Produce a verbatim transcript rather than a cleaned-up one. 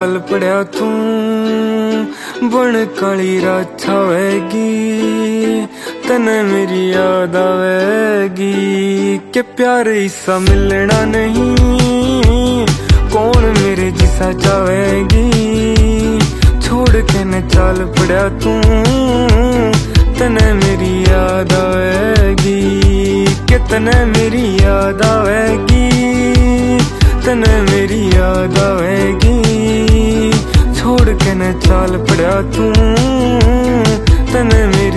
चल पड़ा तू बन काली रात छावेगी, तने मेरी याद आवेगी कि प्यार ऐसा मिलना नहीं, कौन मेरे जिसा चाहेगी। छोड़ के न चल पड़ा तू तने मेरी याद आवेगी, कि तने मेरी याद आवेगी, तने मेरी याद आवेगी। छोड़ के न चल पड़ा तू तने मेरी